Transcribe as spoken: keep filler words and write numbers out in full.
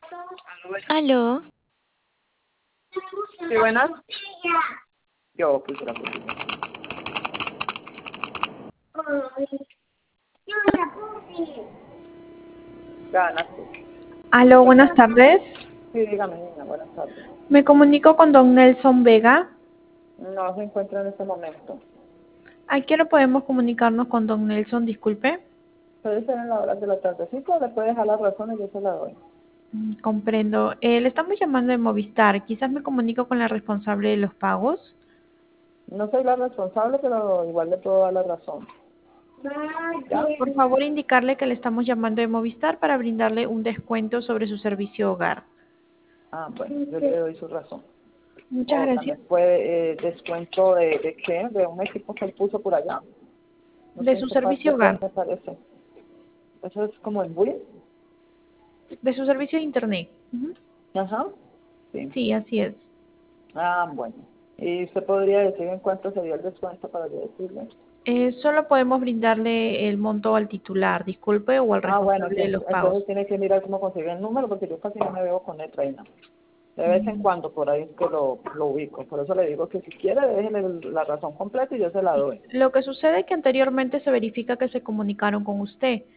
Aló, Sí, buenas. Yo, pues, la puse. Ganaste. Aló, buenas tardes. Sí, dígame, niña, buenas tardes. Me comunico con don Nelson Vega. No se encuentra en este momento. ¿A qué hora podemos comunicarnos con don Nelson? Disculpe. Puede ser en la hora de la tardecita, le puede dejar las razones y yo se la doy. Mm, Comprendo. Eh, le estamos llamando de Movistar. Quizás me comunico con la responsable de los pagos. No soy la responsable, pero igual le puedo dar la razón. ¿Ya? Por favor, indicarle que le estamos llamando de Movistar para brindarle un descuento sobre su servicio hogar. Ah, bueno, yo le doy su razón. Muchas O gracias. también puede eh, descuento de, de qué, de un equipo que él puso por allá. No De sé en su qué parte servicio fue, hogar. me parece. Eso es como el Wii. De su servicio de Internet. Ujú. Ajá. Sí. Sí, así es. Ah, bueno. ¿Y usted podría decir en cuánto sería el descuento para yo decirle? Eh, solo podemos brindarle el monto al titular, disculpe, o al Ah, bueno, responsable sí, de los pagos. entonces tiene que mirar cómo conseguir el número porque yo casi no me veo con él, reina. De vez en Mm. cuando por ahí es que lo, lo ubico. Por eso le digo que si quiere, déjeme el- la razón completa y yo se la Sí. doy. Lo que sucede es que anteriormente se verifica que se comunicaron con usted.